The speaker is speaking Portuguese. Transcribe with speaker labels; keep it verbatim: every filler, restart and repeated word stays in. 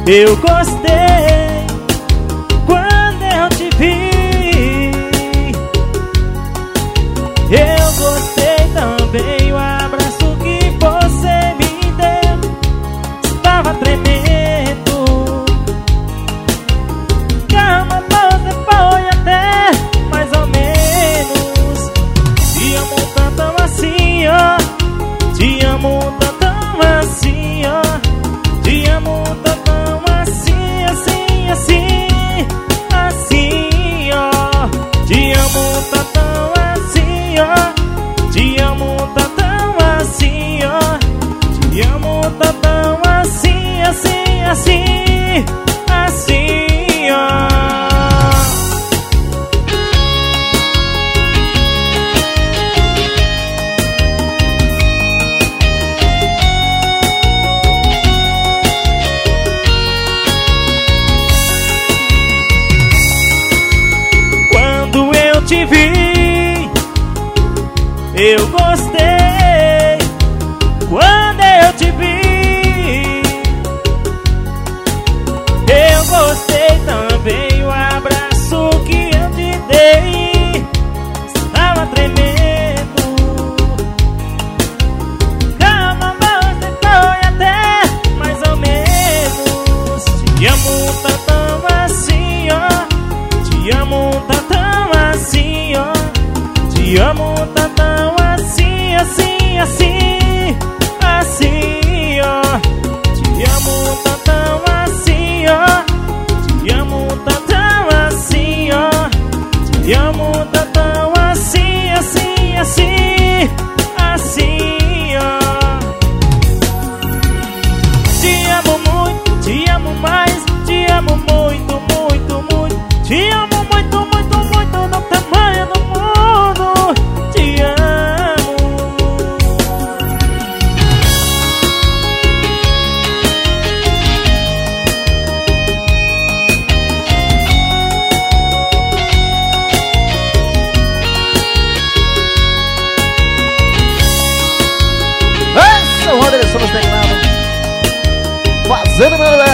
Speaker 1: Eu gostei quando eu te vi. Eu gostei também o abraço que você me deu. Estava tremendo. Calma, você foi até mais ou menos. Te amo tanto assim, ó. Te amo tanto assim, ó. Te amo tanto assim, assim, assim, assim, ó. Te amo tanto assim, ó. Te amo tanto assim, ó. Te amo tanto assim, assim, assim, assim, ó. Te vi, eu gostei quando eu te vi. Eu gostei também o abraço que eu te dei. Estava tremendo. Calma, você foi até mais ou menos. Te amo tanto assim, ó. Te amo tanto assim, ó. Te amo tanto assim, assim, assim, assim, ó. Te amo tanto assim, ó. Te amo tanto assim, ó. Te amo tanto assim, assim, assim, assim, ó. Te amo muito, te amo mais. Te amo muito, muito, muito. Te amo muito, muito, muito, do tamanho do mundo. Te amo.
Speaker 2: Esse é o Roderson nos teclados, fazendo meu bem.